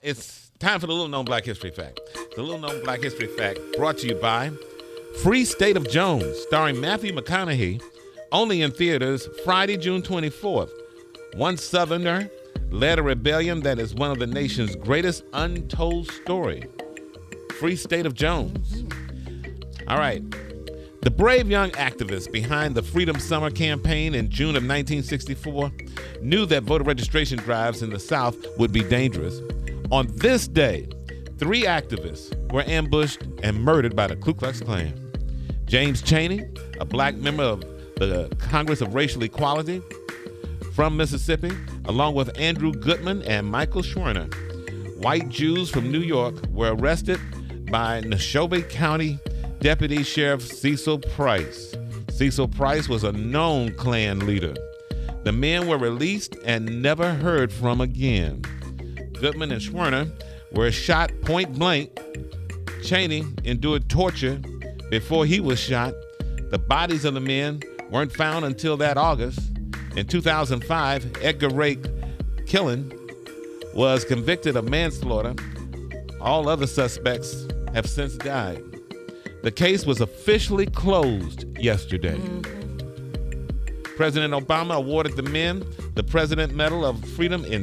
it's time for the Little Known Black History Fact. The Little Known Black History Fact brought to you by Free State of Jones, starring Matthew McConaughey, only in theaters Friday, June 24th. One Southerner led a rebellion that is one of the nation's greatest untold story. Free State of Jones. All right. The brave young activists behind the Freedom Summer campaign in June of 1964 knew that voter registration drives in the South would be dangerous. On this day, 3 activists were ambushed and murdered by the Ku Klux Klan. James Chaney, a black member of the Congress of Racial Equality from Mississippi, along with Andrew Goodman and Michael Schwerner, white Jews from New York, were arrested by Neshoba County Deputy Sheriff Cecil Price. Cecil Price was a known Klan leader. The men were released and never heard from again. Goodman and Schwerner were shot point blank. Chaney endured torture before he was shot. The bodies of the men weren't found until that August. In 2005, Edgar Ray Killen was convicted of manslaughter. All other suspects have since died. The case was officially closed yesterday. President Obama awarded the men the President Medal of Freedom in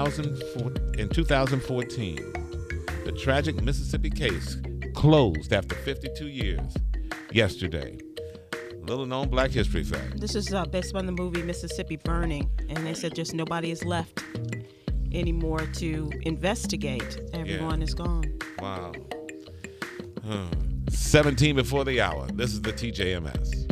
2014. The tragic Mississippi case closed after 52 years yesterday. Little known Black History Fact. This is based on the movie Mississippi Burning, and they said just nobody is left anymore to investigate. Everyone is gone. Wow. 17 before the hour. This is the TJMS.